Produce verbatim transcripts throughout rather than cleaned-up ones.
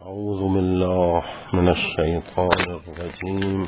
اعوذ بالله من الشیطان الرجیم.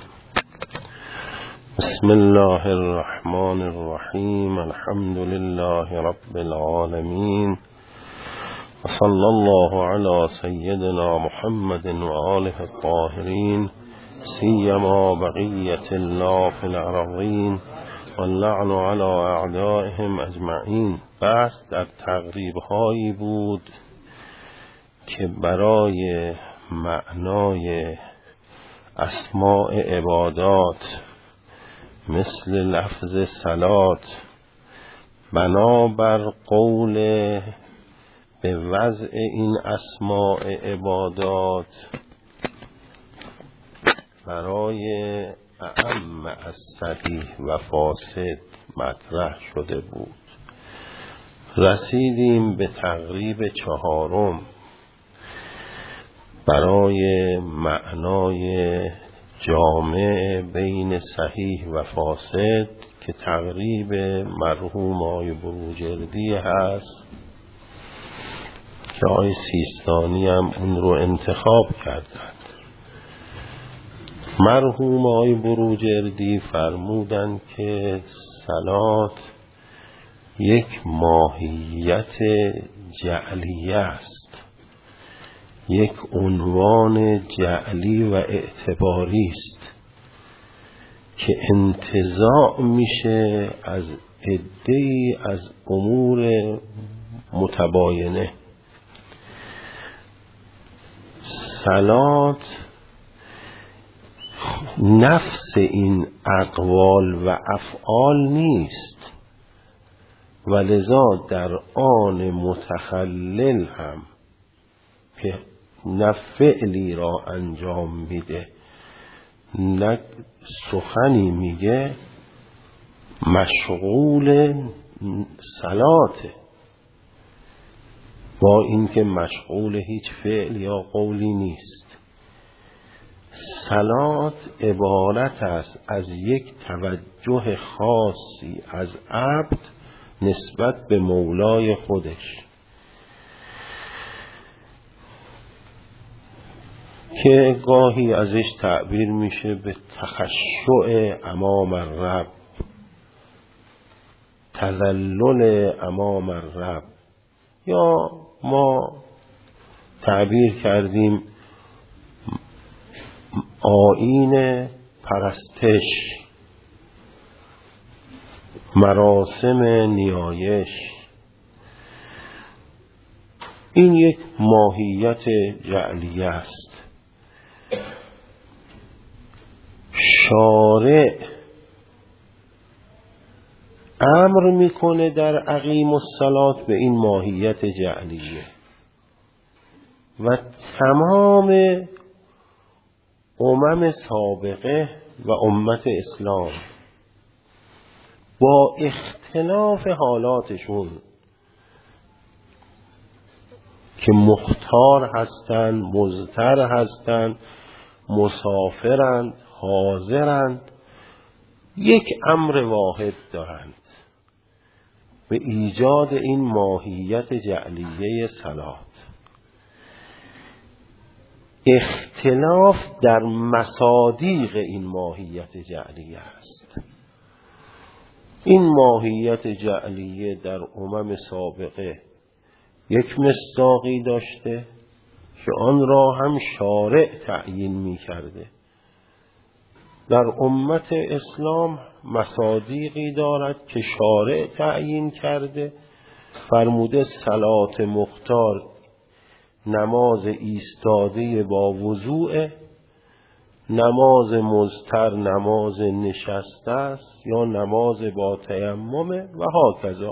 بسم الله الرحمن الرحیم. الحمد لله رب العالمین و صلی الله علی سیدنا محمد و آله الطاهرین سیما بقیة الله فی الارضین واللعن علی اعدائهم اجمعین. بس در تقریب هایی بود که برای معنای اسماء عبادات مثل لفظ صلات بنابر قول به وضع این اسماء عبادات برای اعم از صحیح و فاسد مطرح شده بود. رسیدیم به تقریب چهارم برای معنای جامع بین صحیح و فاسد که تقریب مرحوم آقای بروجردی هست که آقای سیستانی هم اون رو انتخاب کردند. مرحوم آقای بروجردی فرمودند که صلات یک ماهیت جعلیه است، یک عنوان جعلی و اعتباری است که انتزاع میشه از عده‌ای از امور متباینه. صلات نفس این اقوال و افعال نیست و لذا در آن متخلل هم که نه فعلی را انجام میده نه سخنی میگه مشغول صلاته، با اینکه مشغول هیچ فعل یا قولی نیست. صلات عبارت است از یک توجه خاصی از عبد نسبت به مولای خودش که گاهی ازش تعبیر میشه به تخشع امام الرب، تذلل امام الرب، یا ما تعبیر کردیم آیین پرستش، مراسم نیایش. این یک ماهیت جعلیه است. شارع امر میکنه در اقیم الصلات به این ماهیت جعلیه و تمام امم سابقه و امت اسلام با اختلاف حالاتشون که مختار هستند، مضطر هستند، مسافرند، حاضرند، یک امر واحد دارند به ایجاد این ماهیت جعلیه صلات. اختلاف در مصادیق این ماهیت جعلیه است. این ماهیت جعلیه در امم سابقه یک مصداقی داشته که آن را هم شارع تعیین می کرده. در امت اسلام مصادیقی دارد که شارع تعیین کرده، فرموده صلات مختار نماز ایستاده با وضوء، نماز مضطر نماز نشسته است یا نماز با تیمم و هاکذا.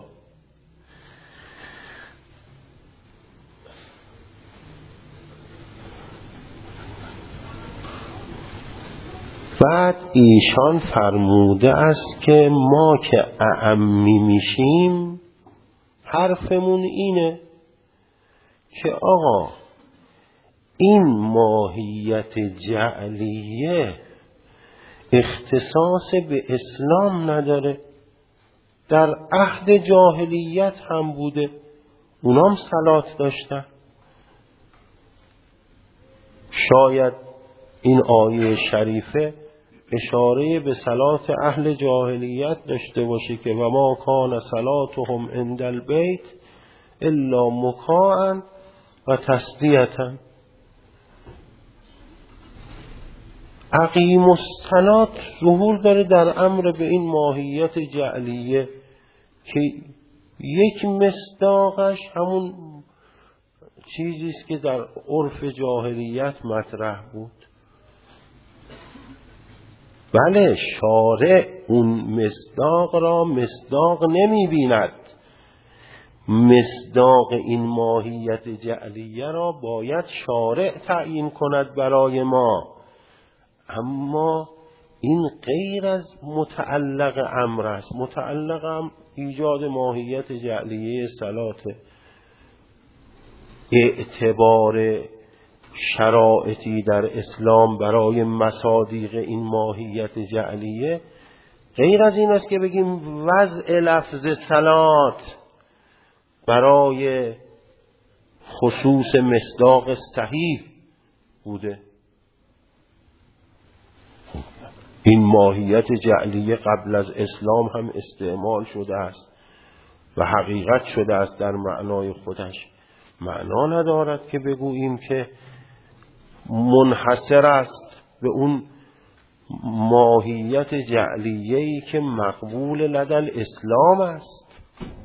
بعد ایشان فرموده است که ما که اعمی میشیم حرفمون اینه که آقا این ماهیت جعلیه اختصاص به اسلام نداره، در عهد جاهلیت هم بوده، اونام صلات داشتن. شاید این آیه شریفه اشاره به صلات اهل جاهلیت داشته باشه که و ما کان صلاتهم عند البیت الا مکاء و تسلیة. اقیم الصلاة ظهور داره در امر به این ماهیت جعلیه که یک مصداقش همون چیزیست که در عرف جاهلیت مطرح بود. بله، شارع اون مصداق را مصداق نمی بیند. مصداق این ماهیت جعلیه را باید شارع تعیین کند برای ما، اما این غیر از متعلق امر است. متعلق امر ایجاد ماهیت جعلیه صلات، اعتبار شرائطی در اسلام برای مصادیق این ماهیت جعلیه غیر از این است که بگیم وضع لفظ صلات برای خصوص مصداق صحیح بوده. این ماهیت جعلیه قبل از اسلام هم استعمال شده است و حقیقت شده است در معنای خودش. معنا ندارد که بگوییم که منحصر است به اون ماهیت جعلیه‌ای که مقبول لدى الاسلام است.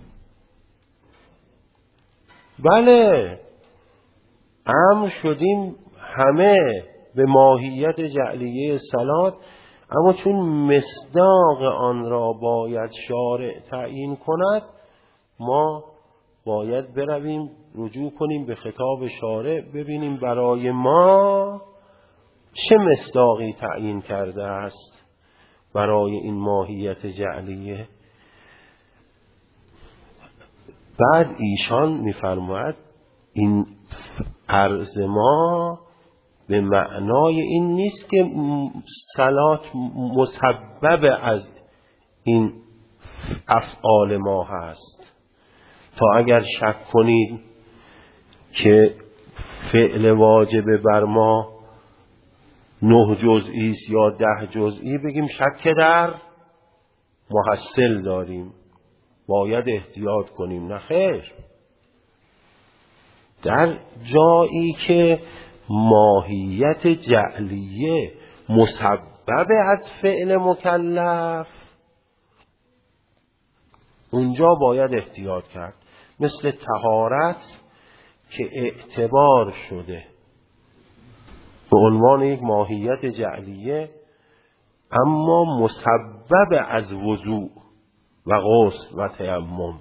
بله، امر شدیم همه به ماهیت جعلیه صلات، اما چون مصداق آن را باید شارع تعیین کند، ما باید برویم رجوع کنیم به خطاب شارع، ببینیم برای ما چه مصداقی تعیین کرده است برای این ماهیت جعلیه. بعد ایشان می‌فرماید این عرض ما به معنای این نیست که صلات مسبب از این افعال ما هست. تا اگر شک کنید که فعل واجب بر ما نه جزئی است یا ده جزئی، بگیم شک در محصل داریم، باید احتیاط کنیم. نه خیر، در جایی که ماهیت جعلیه مسبب از فعل مکلف، اونجا باید احتیاط کرد. مثل طهارت که اعتبار شده به عنوان یک ماهیت جعلیه، اما مسبب از وضوء و غسل و تیمم.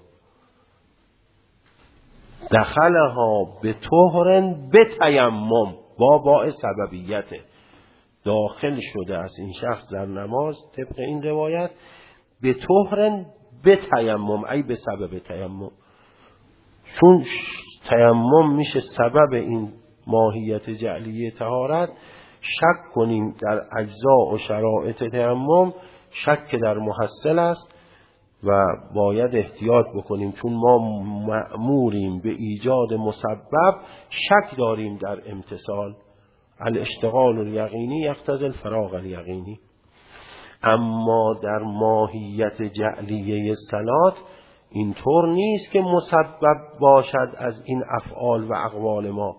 دخلها به طهر به تیمم، با باء سببیته، داخل شده از این شخص در نماز طبق این روایت به طهر به تیمم، ای به سبب تیمم. چون تیمم میشه سبب این ماهیت جعلیه طهارت، شک کنیم در اجزا و شرایط تیمم، شک در محصل است و باید احتیاط بکنیم. چون ما مأموریم به ایجاد مسبب، شک داریم در امتثال. الاشتغال الیقینی یقتضی الفراغ الیقینی. اما در ماهیت جعلیه صلات اینطور نیست که مسبب باشد از این افعال و اقوال ما،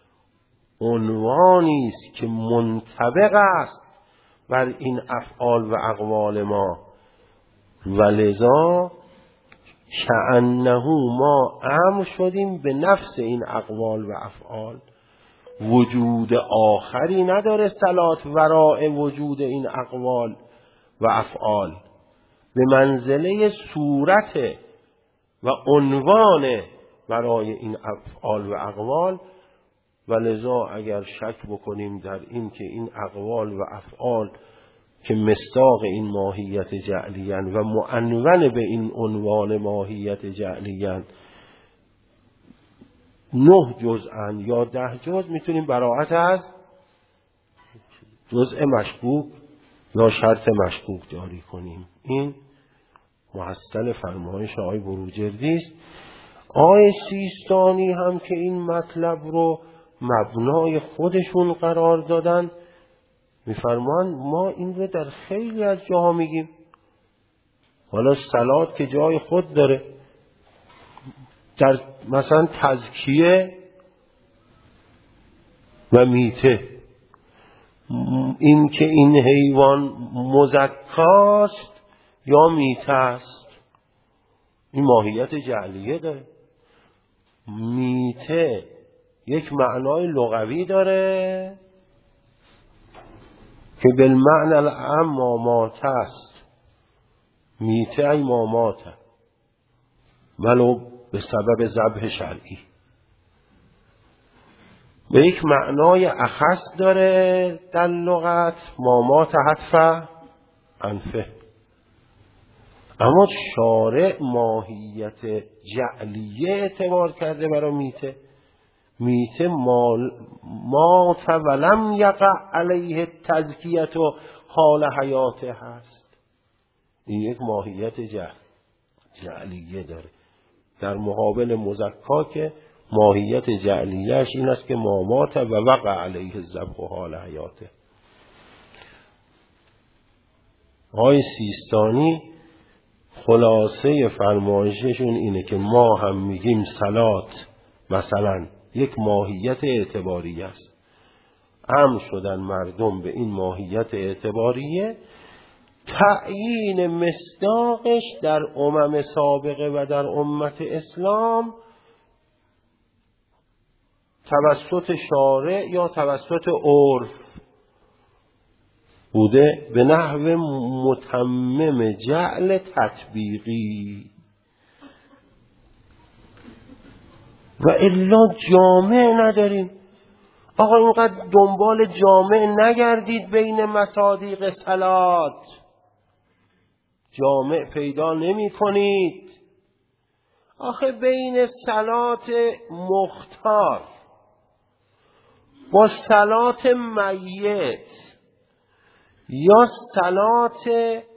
عنوانی است که منطبق است بر این افعال و اقوال ما، ولذا کأنه ما امر شدیم به نفس این اقوال و افعال. وجود آخری نداره صلات وراء وجود این اقوال و افعال، به منزله صورت و عنوان برای این افعال و اقوال. ولذا اگر شک بکنیم در این که این اقوال و افعال که مصداق این ماهیت جعلیان و معنون به این عنوان ماهیت جعلیان نه جزءن یا ده جزء، میتونیم براعت از جزء مشکوک یا شرط مشکوک جاری کنیم. این محصل فرمایش آقای بروجردی است. آقای سیستانی هم که این مطلب رو مبنای خودشون قرار دادن. میفرمان ما این رو در خیلی از جاها میگیم. حالا صلات که جای خود داره، در مثلا تزکیه و میته، این که این حیوان مزکاست یا میته است، این ماهیت جعلیه داره. میته یک معنای لغوی داره که بالمعنى العام مامات است. میته ای ماماته ولو به سبب ذبح شرعی. به یک معنای اخص داره در لغت، مامات حتفه انفه. اما شارع ماهیت جعلیه اعتبار کرده برای میته. میته مات ولم یقع علیه تزکیت و حال حیاته هست. این یک ماهیت جعل جعلیه داره، در مقابل مزکا که ماهیت جعلیهش این است که مامات و وقع علیه الذبح و حال حیاته. آقای سیستانی خلاصه فرمایششون اینه که ما هم میگیم صلات مثلا یک ماهیت اعتباریه است، امر شدن مردم به این ماهیت اعتباریه، تعیین مصداقش در امم سابقه و در امت اسلام توسط شارع یا توسط عرف بوده به نحو متمم جعل تطبیقی. و الا جامع نداریم. آقا اینقدر دنبال جامع نگردید بین مصادیق صلات، جامع پیدا نمی کنید. آخه بین صلات مختار با صلات میت یا صلات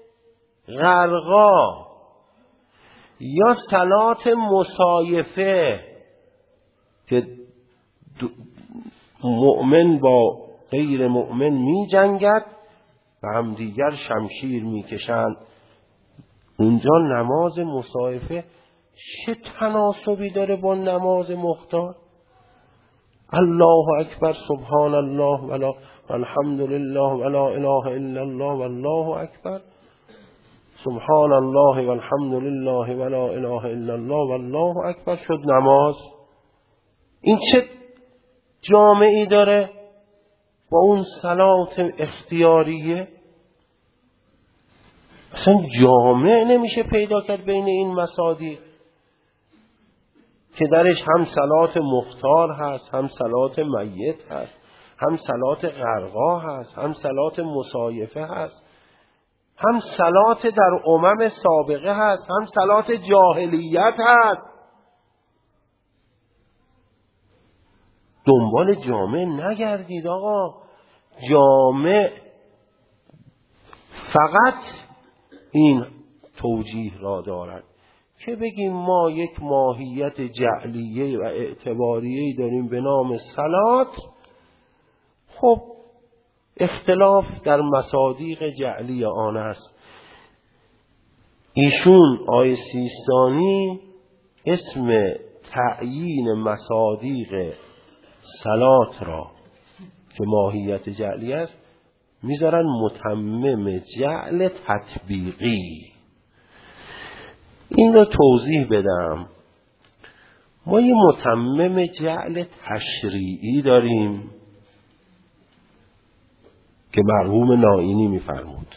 غرقا یا صلات مصایفه که مؤمن با غیر مؤمن می جنگد و هم دیگر شمشیر می کشند، اونجا نماز مصایفه چه تناسبی داره با نماز مختار؟ الله اکبر سبحان الله ولا الحمد لله ولا اله الا الله والله اکبر سبحان الله والحمد لله ولا اله الا الله والله اکبر شد نماز. این چه جامعی داره با اون صلات اختیاریه؟ اصلا جامع نمیشه پیدا کرد بین این مصادیق که درش هم صلات مختار هست، هم صلات میت هست، هم صلات غرقا هست، هم صلات مصایفه هست، هم صلات در امم سابقه هست، هم صلات جاهلیت هست. دنبال جامع نگردید آقا. جامع فقط این توجیه را دارد که بگیم ما یک ماهیت جعلیه و اعتباریه داریم به نام صلات. خب اختلاف در مصادیق جعلی آن است. ایشون آیه سیستانی اسم تعیین مصادیق صلات را که ماهیت جعلی است میذارن متمم جعل تطبیقی. این رو توضیح بدم. ما یه متمم جعل تشریعی داریم که مرحوم نائینی میفرمود.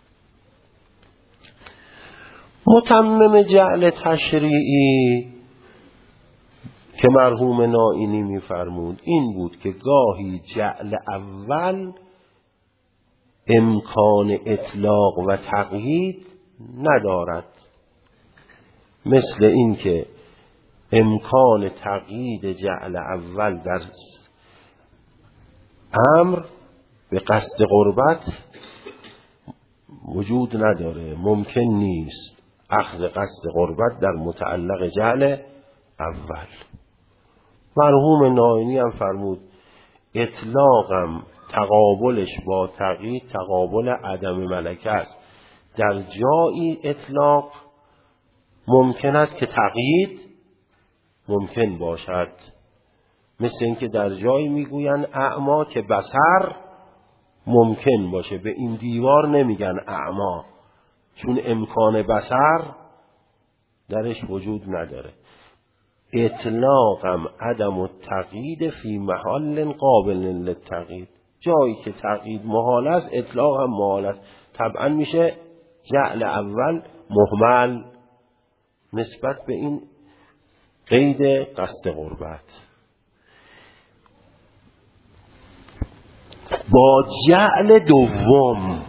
متمم جعل تشریعی که مرحوم نائینی میفرمود این بود که گاهی جعل اول امکان اطلاق و تقیید ندارد، مثل این که امکان تقیید جعل اول در امر به قصد قربت وجود نداره، ممکن نیست اخذ قصد قربت در متعلق جعل اول. مرحوم نائینی هم فرمود اطلاقم تقابلش با تقیید تقابل عدم ملکه است. در جایی اطلاق ممکن است که تقیید ممکن باشد، مثل اینکه در جایی میگوین اعما که بصر ممکن باشه، به این دیوار نمیگن اعما چون امکان بصر درش وجود نداره. اطلاقم عدم التقیید فی محل قابل للتقیید، جایی که تقیید محال است اطلاق هم محال است. طبعا میشه جعل اول مهمل نسبت به این قید قصد قربت. با جعل دوم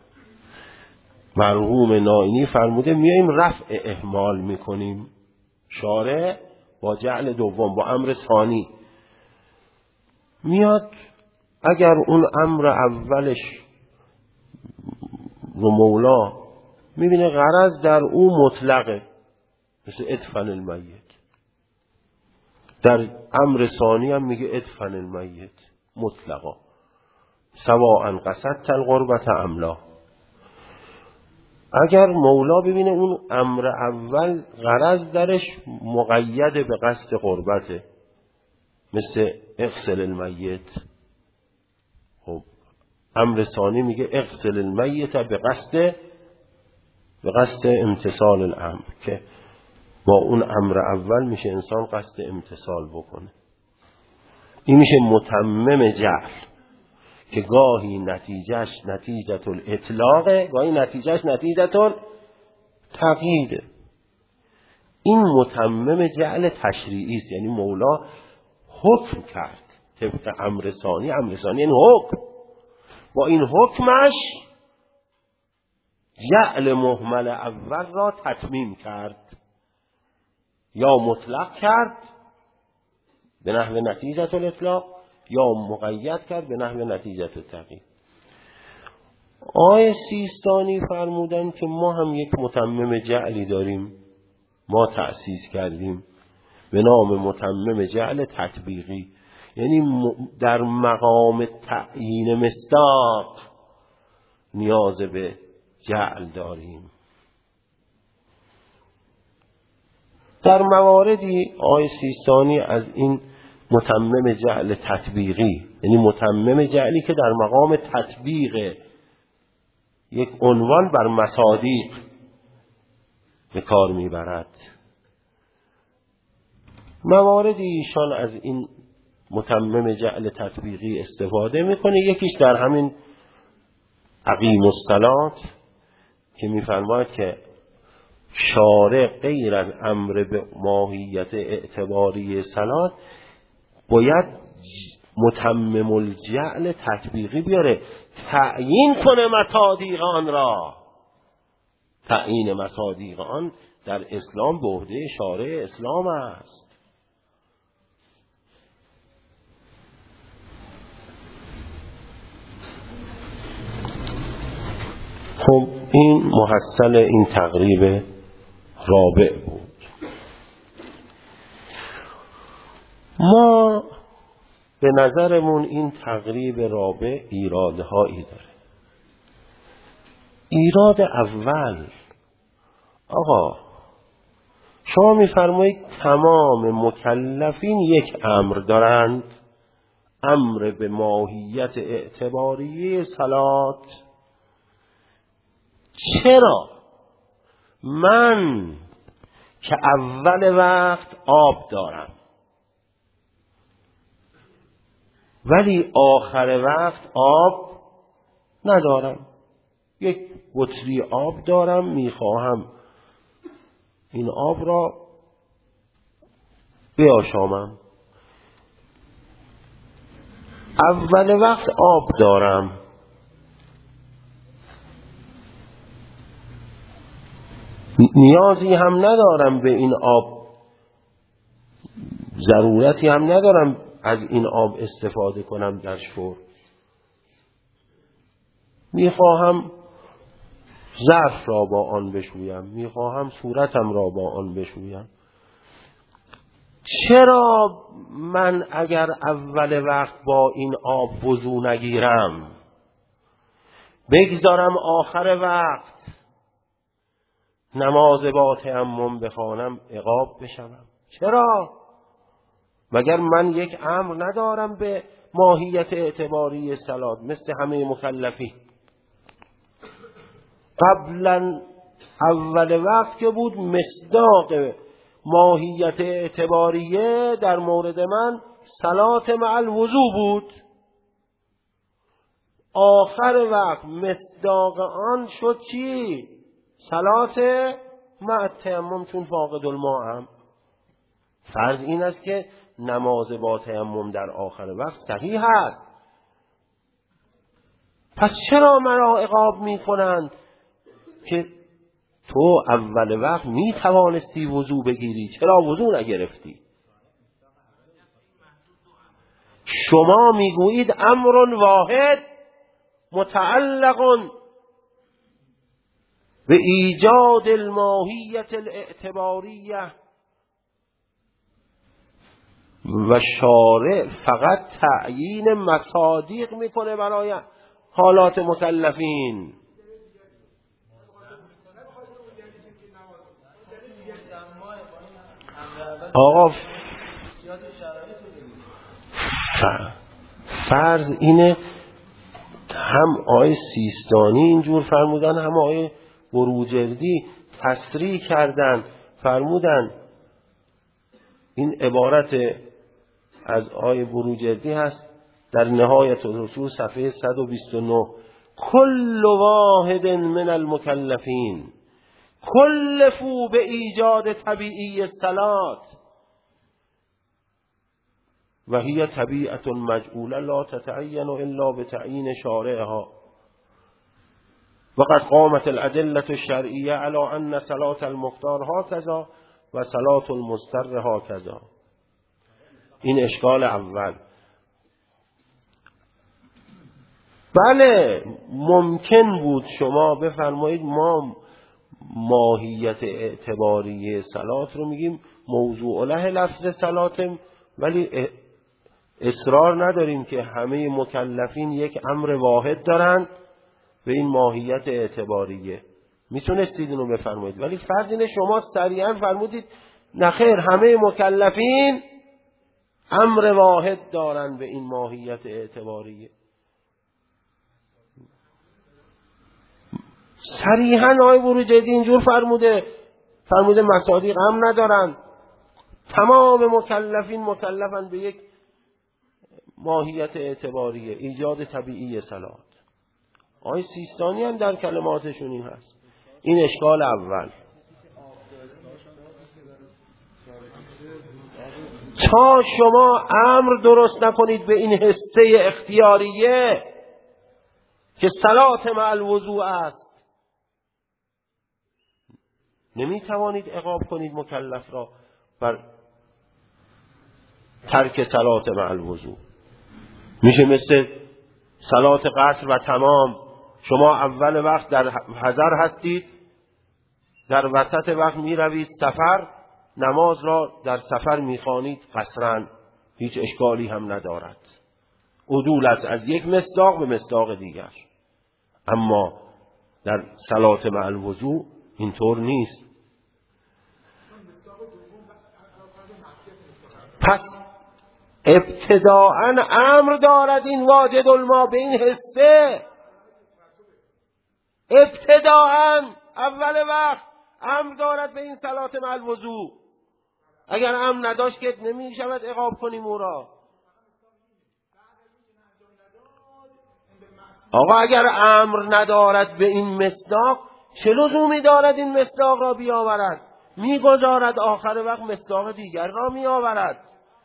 مرحوم نائینی فرموده میایم رفع اهمال میکنیم. شارع با جعل دوم با امر ثانی میاد، اگر اون امر اولش رو مولا میبینه غرض در او مطلقه، مثل ادفن المیت، در امر ثانی هم میگه ادفن المیت مطلقا سواء قصدت القربت ام لا. اگر مولا ببینه اون امر اول غرض درش مقید به قصد قربته، مثل اغسل المیت، خب امر ثانی میگه اغسل المیت به قصد به قصد امتثال الامر، که با اون امر اول میشه انسان قصد امتثال بکنه. این میشه متمم جعل که گاهی نتیجهش نتیجه الاطلاق، گاهی نتیجهش نتیجه تقییده. این متمم جعل تشریعی است، یعنی مولا حکم کرد طبق امر ثانی. امر ثانی یعنی حکم، با این حکمش جعل محمل اول را تتمیم کرد، یا مطلق کرد به نحو نتیجه الاطلاق، یا مقید کرد به نحو نتیجه التقیید. آقای سیستانی فرمودن که ما هم یک متمم جعلی داریم، ما تأسیس کردیم به نام متمم جعل تطبیقی، یعنی در مقام تعیین مصداق نیاز به جعل داریم. در مواردی آقای سیستانی از این متمم جعل تطبیقی، یعنی متمم جعلی که در مقام تطبیق یک عنوان بر مصادیق به کار میبرد، مواردی ایشان از این متمم جعل تطبیقی استفاده میکنه. یکیش در همین اقیم الصلات که میفرماید که شارع غیر از امر به ماهیت اعتباری صلات باید متمم الجعل تطبیقی بیاره، تعیین کنه مصادیق آن را. تعیین مصادیق آن در اسلام به عهده شارع اسلام است. خب این محصل این تقریب رابع بود. ما به نظرمون این تقریب رابع ایرادهایی داره. ایراد اول، آقا شما میفرمایید تمام مکلفین یک امر دارند، امر به ماهیت اعتباریه صلات. چرا من که اول وقت آب دارم ولی آخر وقت آب ندارم، یک بطری آب دارم، میخواهم این آب را بیاشامم، اول وقت آب دارم نیازی هم ندارم به این آب، ضرورتی هم ندارم از این آب استفاده کنم در شرب، میخواهم ظرف را با آن بشویم، میخواهم صورتم را با آن بشویم. چرا من اگر اول وقت با این آب وضو نگیرم بگذارم آخر وقت نماز با تیمم بخوانم عقاب بشوم؟ چرا؟ مگر من یک امر ندارم به ماهیت اعتباری صلات مثل همه مکلفین؟ قبلا اول وقت که بود مصداق ماهیت اعتباریه در مورد من صلات مع الوضو بود. آخر وقت مصداق آن شد چی؟ صلات مع التیمم، چون فاقد الماء هم. فرض این است که نماز با تیمم در آخر وقت صحیح است. پس چرا مرا عقاب می کنند که تو اول وقت می توانستی وضو بگیری، چرا وضو نگرفتی؟ شما می گویید امر واحد متعلق به ایجاد الماهیت الاعتباریه و شارع فقط تعیین مصادیق میکنه برای حالات مکلفین. آقا فرض اینه هم آیه سیستانی اینجور فرمودن هم آیه بروجردی تصریح کردن، فرمودن این عبارت از آیه بروجردی هست در نهایت الرسول صفحه صد و بیست و نه: کل واحد من المکلفین کلفوا به ایجاد طبیعی الصلات و هی طبیعت مجعوله لا تتعین الا بتعیین شارعها وقد قامت الادله الشرعیه علی ان صلات المختار هكذا و صلات المضطر هكذا. این اشکال اول. بله ممکن بود شما بفرمایید ما ماهیت اعتباری صلات رو میگیم موضوع له لفظ صلاتم، ولی اصرار نداریم که همه مکلفین یک امر واحد دارند به این ماهیت اعتباریه. میتونستید اینو بفرمایید، ولی فرض اینه شما صریحا فرمودید نخیر همه مکلفین امر واحد دارند به این ماهیت اعتباریه. صریحا آیه بروجردی اینجور فرموده، فرموده مصادیق هم ندارن، تمام مکلفین مکلفن به یک ماهیت اعتباریه، ایجاد طبیعی صلات. آیه سیستانی هم در کلماتشون این هست. این اشکال اول. تا شما امر درست نکنید به این حصه اختیاریه که صلات مع الوضوء است، نمی توانید عقاب کنید مکلف را بر ترک صلات مع الوضوء. میشه مثل صلات قصر و تمام، شما اول وقت در حضر هستید، در وسط وقت می روید سفر، نماز را در سفر می خوانید قصرا، هیچ اشکالی هم ندارد، عدول است از یک مصداق به مصداق دیگر. اما در صلات مع الوضوء اینطور نیست. پس ابتداءً امر دارد این واجد الماء به این حصه، ابتداءً اول وقت امر دارد به این صلات مع الوضوء. اگر امر نداشت که نمی شود عقاب کنیم او را. آقا اگر امر ندارد به این مصداق، چه لزومی دارد این مصداق را بیاورد؟ میگذارد آخر وقت مصداق دیگر را میآورد.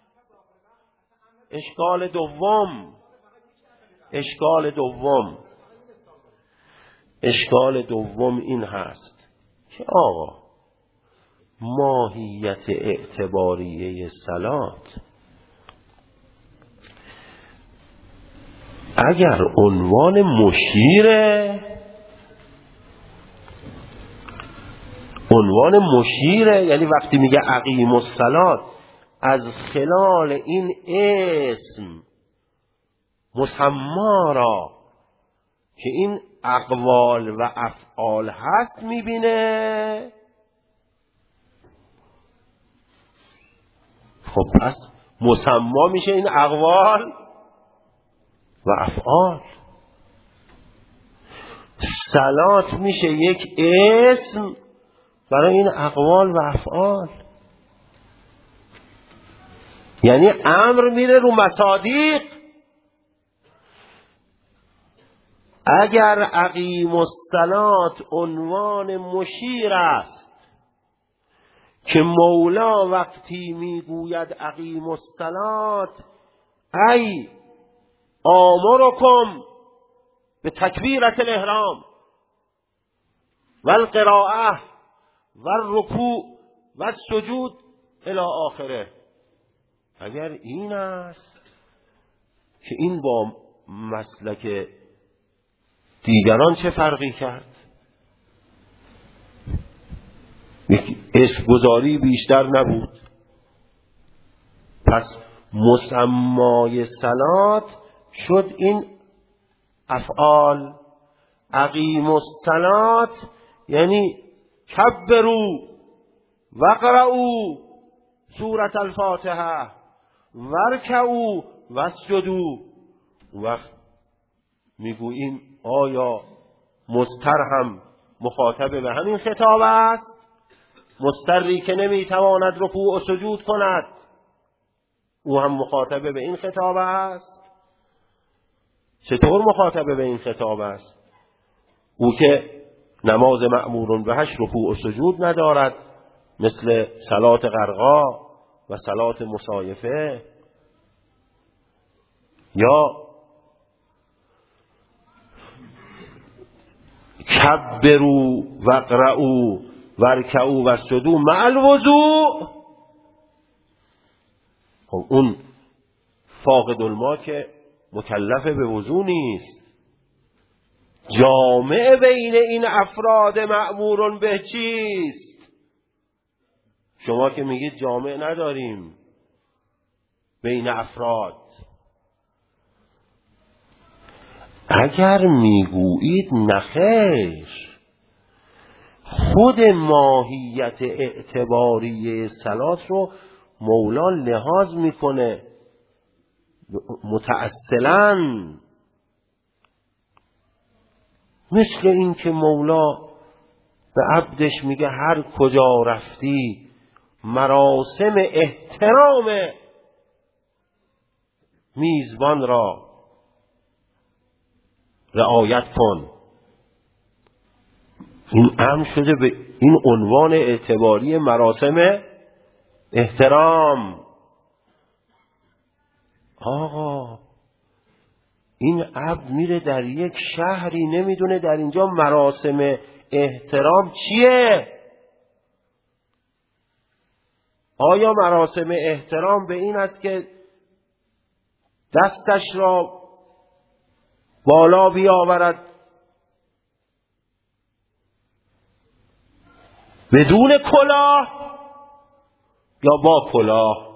اشکال دوم اشکال دوم اشکال دوم این هست که آقا ماهیت اعتباریه صلات اگر عنوان مشیره، عنوان مشیره، یعنی وقتی میگه اقیم الصلات از خلال این اسم مسما را که این اقوال و افعال هست میبینه. خب پس مسما میشه این اقوال و افعال. صلات میشه یک اسم برای این اقوال و افعال. یعنی امر میره رو مصادیق. اگر اقیم الصلات عنوان مشیر است که مولا وقتی میگوید اقیم الصلات ای آمرکم به تکبیرت الاحرام و القراءه و الرکوع و السجود الی آخره، اگر این است که این با مسلک دیگران چه فرقی کرد؟ یک اسمگذاری بیشتر نبود. پس مسمای صلات شد این افعال. اقیم الصلات یعنی کبروا وقرؤوا سورة الفاتحه ورکعوا واسجدوا. وقت میگوییم آیا مضطر هم مخاطب به همین خطاب است؟ مضطری که نمیتواند رکوع و سجود کند او هم مخاطب به این خطاب است؟ چطور مخاطب به این خطاب است؟ او که نماز مأمورون بهش رکوع و سجود ندارد، مثل صلات غرقا و صلات مصایفه. یا کبروا وقرؤوا ورکعوا واسجدوا مع الوضوء. خب اون فاقد الماء که مکلف به وضو نیست. جامع بین این افراد مأمورون به چیست؟ شما که میگید جامع نداریم بین افراد. اگر میگویید نخیر، خود ماهیت اعتباریه صلات رو مولا لحاظ میکنه متأصلاً. مثل این که مولا به عبدش میگه هر کجا رفتی مراسم احترام میزبان را رعایت کن. این امر شده به این عنوان اعتباری مراسم احترام. آقا این عبد میره در یک شهری نمیدونه در اینجا مراسم احترام چیه. آیا مراسم احترام به این است که دستش را بالا بیاورد بدون کلاه یا با کلاه؟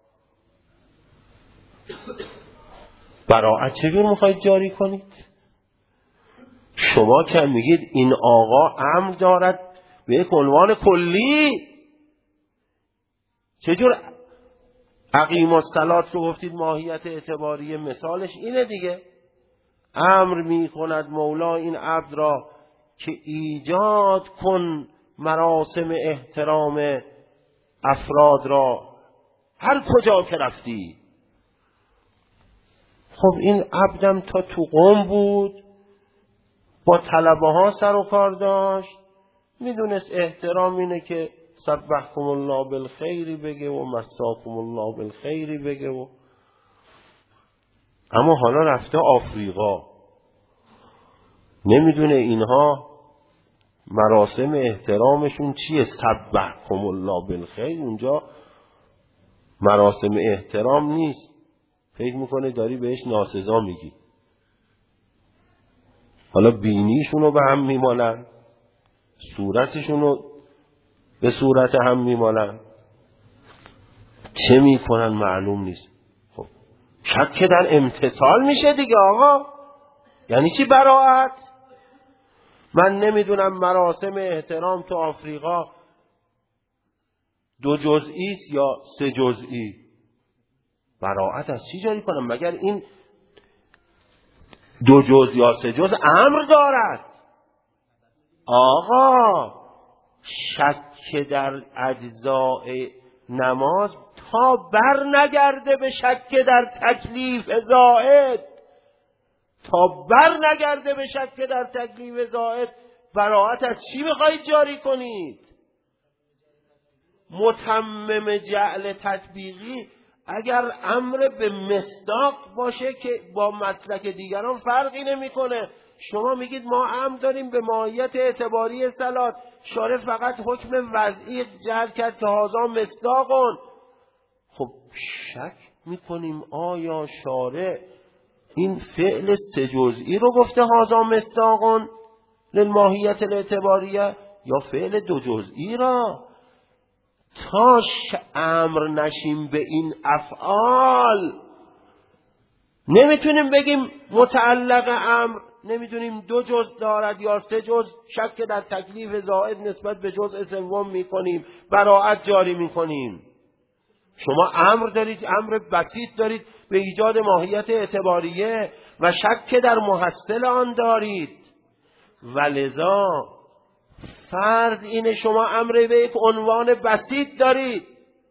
براعت چجور میخواید جاری کنید؟ شما که میگید این آقا امر دارد به یک عنوان کلی، چجور اقیم الصلات رو گفتید ماهیت اعتباری؟ مثالش اینه دیگه. امر میکند مولا این عبد را که ایجاد کن مراسم احترام افراد را هر کجا که رفتی. خب این عبدم تا تو قم بود با طلبه ها سر و کار داشت، میدونست احترام اینه که سبحکم الله بالخیری بگه و مساکم الله بالخیری بگه و اما حالا رفته آفریقا، نمیدونه اینها مراسم احترامشون چیه. سبحکم الله بالخیر اونجا مراسم احترام نیست، فکر میکنه داری بهش ناسزا میگی. حالا بینیشونو به هم میمالن، صورتشونو به صورت هم میمالن. چه میکنن معلوم نیست. خب شک در امتثال میشه دیگه آقا. یعنی چی براعت؟ من نمیدونم مراسم احترام تو آفریقا دو جزئی است یا سه جزئی. براعت از چی جاری کنم؟ مگر این دو جزء یا سه جزء امر دارد؟ آقا شک در اجزاء نماز تا بر نگرده به شک در تکلیف زائد، تا بر نگرده به شک در تکلیف زائد، براعت از چی میخواید جاری کنید؟ متمم جعل تطبیقی اگر امر به مصداق باشه که با مسلک دیگران فرقی نمیکنه. شما میگید ما امر داریم به ماهیت اعتباری صلات، شارع فقط حکم وضعی جعل کرد که هذا مصداقون. خب شک میکنیم آیا شارع این فعل سه جزئی رو گفته هذا مصداقون للماهیت الاعتباریه یا فعل دو جزئی را؟ تا امر نشیم به این افعال نمیتونیم بگیم متعلق امر نمیدونیم دو جزء دارد یا سه جزء. شک در تکلیف زائد نسبت به جزء سوم میکنیم، براعت جاری میکنیم. شما امر دارید، امر بسیط دارید به ایجاد ماهیت اعتباریه و شک در محصل آن دارید. ولذا فرض اینه شما امر به یک عنوان بسیط دارید،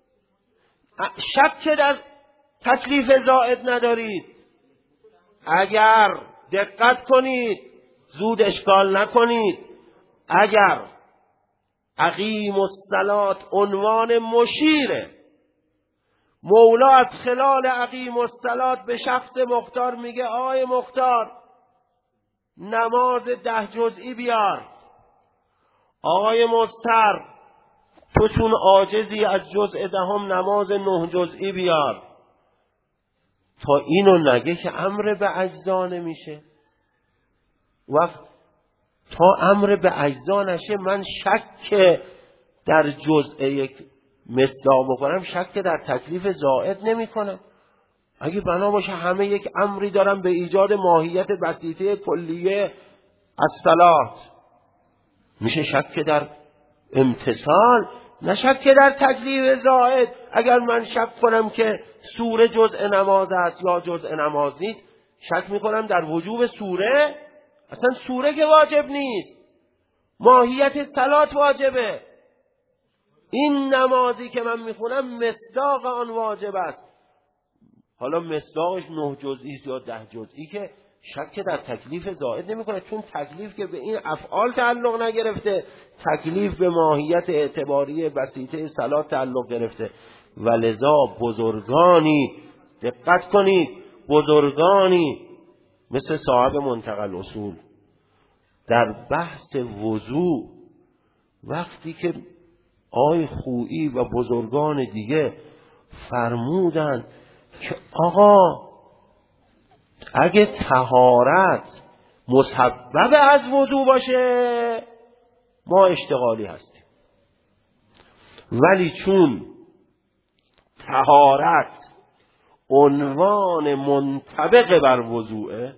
شک در تکلیف زائد ندارید. اگر دقت کنید، زود اشکال نکنید، اگر اقیم الصلاة عنوان مشیره، مولا از خلال اقیم الصلاة به شخص مختار میگه آی مختار نماز ده جزئی بیار. آقای مضطر تو چون عاجزی از جزء دهم نماز نه جزئی بیار. تا اینو نگه که امر به اجزا نمیشه. وقت تا امر به اجزا نشه من شک در جزء یک مصداق بکنم، شک در تکلیف زائد نمی کنم. اگه بنا باشه همه یک امری دارم به ایجاد ماهیت بسیطه کلیه از صلات، میشه شک در امتصال نه شک در تکلیف زائد. اگر من شک کنم که سوره جزء نماز است یا جزء نماز نیست، شک میکنم در وجوب سوره. اصلا سوره که واجب نیست، ماهیت صلات واجبه. این نمازی که من میخونم مصداق آن واجب است. حالا مصداقش نه جزئی یا ده جزئی که شک در تکلیف زائد نمیکنه، چون تکلیف که به این افعال تعلق نگرفته، تکلیف به ماهیت اعتباری بسیطه صلات تعلق گرفته. ولذا بزرگانی دقت کنید، بزرگانی مثل صاحب منتقى الاصول در بحث وضو وقتی که آی خویی و بزرگان دیگه فرمودن که آقا اگه طهارت مسبب از وضو باشه ما اشتغالی هستیم، ولی چون طهارت عنوان منطبق بر وضوعه،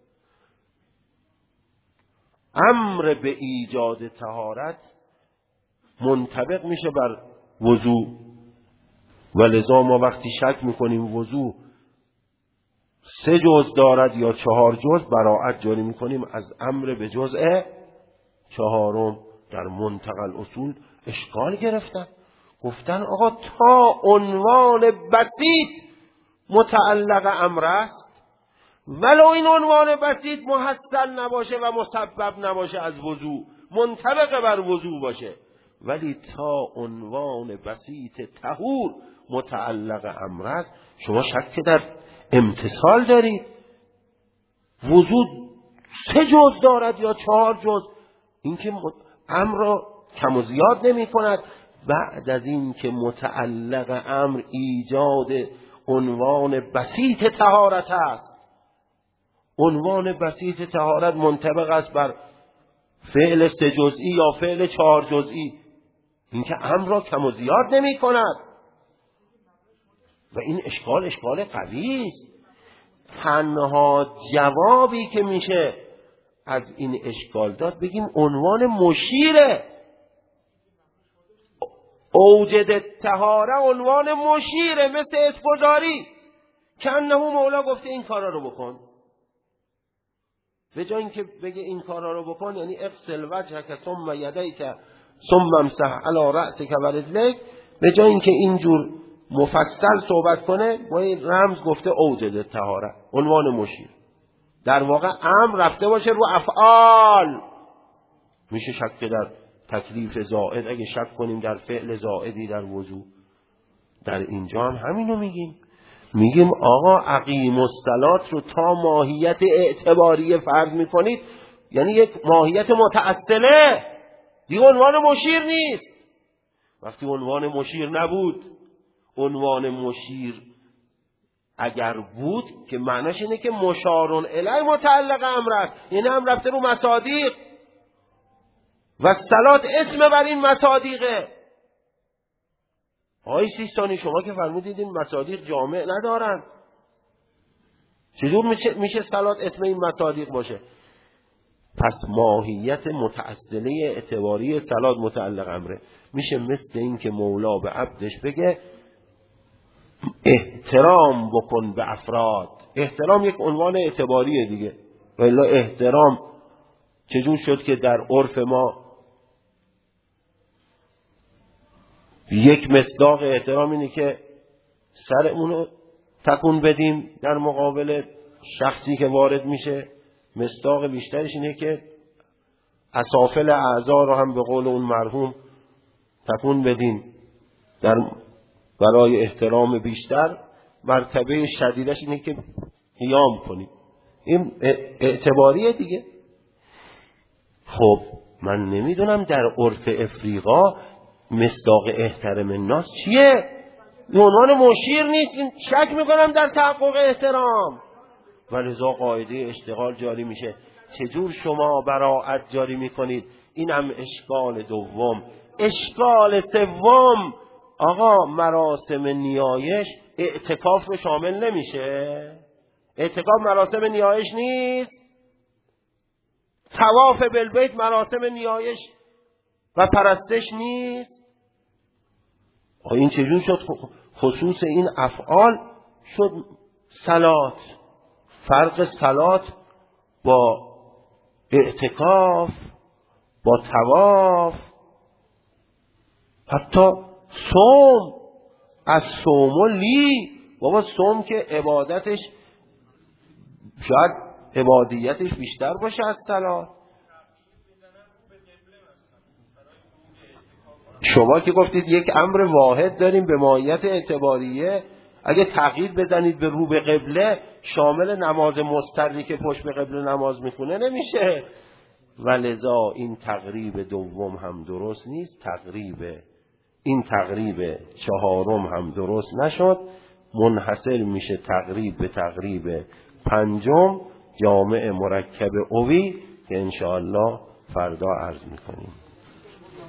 امر به ایجاد طهارت منطبق میشه بر وضو. ولذا ما وقتی شک میکنیم وضو سه جزء دارد یا چهار جزء، براعت جاری میکنیم از امر به جزء چهارم. در منتقى الاصول اشکال گرفتن، گفتن آقا تا عنوان بسیط متعلق امر است، ولو این عنوان بسیط محصل نباشه و مسبب نباشه از وضو، منطبق بر وضو باشه، ولی تا عنوان بسیط طهور متعلق امر است، شما شک در امتصال دارید. وضو سه جزء دارد یا چهار جزء، این که امر را کم و زیاد نمی کند. بعد از این که متعلق امر ایجاد عنوان بسیط طهارت است، عنوان بسیط طهارت منطبق است بر فعل سه جزئی یا فعل چهار جزئی، این که امر را کم و زیاد نمی کند. و این اشکال اشکال قوی است. تنها جوابی که میشه از این اشکال داد بگیم عنوان مشیره. اوجد طهاره عنوان مشیره، مثل اسمگذاری که انه مولا گفته این کارا رو بکن. به جای اینکه بگه این کارا رو بکن یعنی اغسل وجهک ثم یدیک ثم امسح علی رأسک و رجلیک، به جای اینکه اینجور مفصل صحبت کنه با این رمز گفته اوجد طهاره عنوان مشیر. در واقع امر رفته باشه رو افعال. میشه شک در تکلیف زائد اگه شک کنیم در فعل زائدی در وضو. در اینجا هم همینو میگیم، میگیم آقا اقیم الصلات رو تا ماهیت اعتباری فرض میکنید یعنی یک ماهیت متأصله، دیگه عنوان مشیر نیست. وقتی عنوان مشیر نبود، عنوان مشیر اگر بود که معناش اینه که مشارون الی متعلق امر است، این امر رفته رو مصادیق و صلات اسم بر این مصادیقه. آقای سیستانی شما که فرمودید این مصادیق جامع ندارن، چجور میشه, میشه صلات اسم این مصادیق باشه؟ پس ماهیت متأصله اعتباری صلات متعلق امره. میشه مثل این که مولا به عبدش بگه احترام بکن به افراد. احترام یک عنوان اعتباریه دیگه، ولی احترام چجور شد که در عرف ما یک مصداق احترام اینه که سرمونو تکون بدیم در مقابل شخصی که وارد میشه، مصداق بیشترش اینه که اسافل اعضا رو هم به قول اون مرحوم تکون بدیم در برای احترام بیشتر. مرتبه شدیدش اینه که قیام کنیم. این اعتباریه دیگه. خب من نمیدونم در عرف افریقا مصداق احترام الناس چیه؟ این عنوان مشیر نیست، این شک میکنم در تحقق احترام. ولذا قاعده اشتغال جاری میشه. چجور شما براعت جاری میکنید؟ اینم اشکال دوم. اشکال سوم، آقا مراسم نیایش اعتکاف رو شامل نمیشه؟ اعتکاف مراسم نیایش نیست؟ طواف بالبیت مراسم نیایش و پرستش نیست؟ این چجور شد خصوص این افعال شد صلات؟ فرق صلات با اعتکاف، با طواف، حتی صوم. از صوم لی، بابا صوم که عبادتش شاید عبادیتش بیشتر باشه از صلات. شما که گفتید یک امر واحد داریم به ماهیت اعتباریه، اگه تغییر بزنید به رو به قبله شامل نماز مضطری که پشت به قبله نماز میخونه نمیشه. ولذا این تقریب دوم هم درست نیست، تقریب این تقریب چهارم هم درست نشد. منحصر میشه تقریب به تقریب پنجم جامع مرکب اوی که انشاءالله فردا عرض میکنیم.